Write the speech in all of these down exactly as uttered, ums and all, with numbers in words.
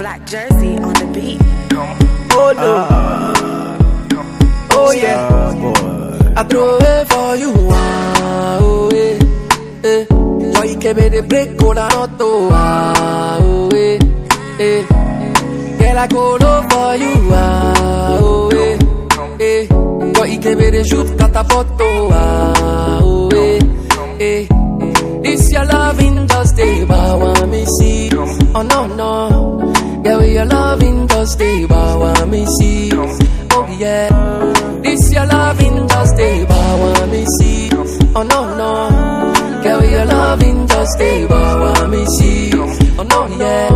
Black Jersey on the beat. Oh no. Uh, oh yeah. Boy. I throw it for you. Ah, oh eh, eh. Joy que me de break con la noto. Ah, oh eh, eh. Girl, I go low for you. Ah, oh eh, eh. Joy que me de shoot catapoto. Ah, oh eh, eh. This your loving just stay by want me see. Oh no no. Yeah, we your loving just stay by want me see. Oh yeah. This your loving just stay by want me see. Oh no no. Yeah, we your loving just stay by want me see. Oh no yeah.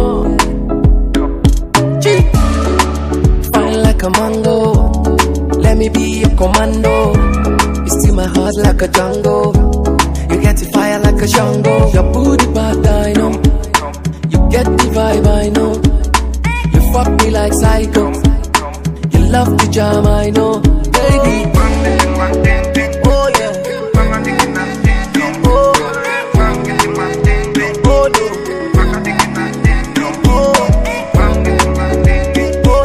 Gee. Fine like a mango. Let me be your commando. You steal my heart like a Django. You get the fire like a Django. Your booty bad, I know. You get the vibe, I know. You fuck me like psycho. You love the jam, I know. Baby. Oh yeah. Oh. Oh no. Oh. Oh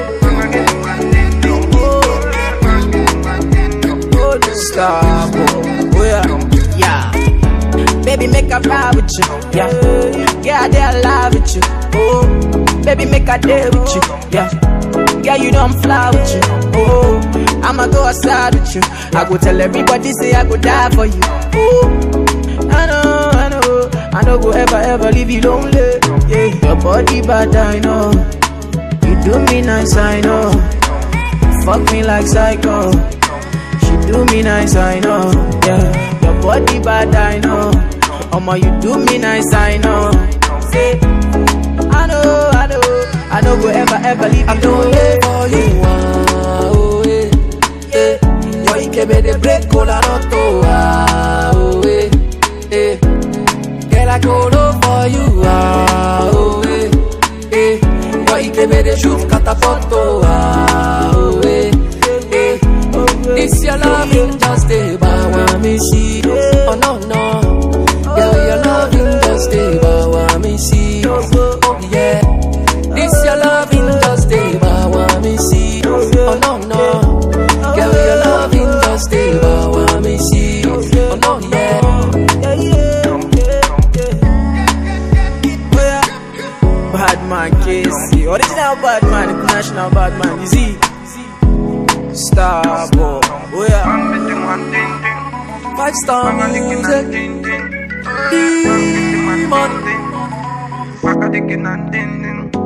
yeah. Oh. Oh stop. Oh yeah. Yeah. Baby, make a ride with you. Yeah. Yeah, they love with you. Oh. Baby, make a day with you. Yeah. Yeah, you know I'm fly with you. Oh. I'ma go outside with you. I go tell everybody say I go die for you. Oh. I know, I know. I know go ever, ever leave you lonely. Yeah. Your body bad, I know. You do me nice, I know. Fuck me like psycho. She do me nice, I know. Yeah. Your body bad, I know. Omo, you do me nice, I know. Say, I know, I know, I know go ever, ever leave you lonely for you. Ah, oh, eh, eh. Yo, que me de break con la noto. Ah, oh, eh, eh. Girl, I go low for you. Ah, oh, eh, eh. Yo, que me de shoot catapoto. Ah, oh, eh, eh. This your loving just stay by want me see. Oh no no. Yeah, your loving just stay by want me see. Oh yeah. This your loving just stay by want me see. Oh no no. Yeah, your loving just stay by want me see. Oh no yeah. Yeah yeah yeah. Bad man Casey, original bad man, international bad man. You see, star boy. Oh yeah. Five star music. Demon.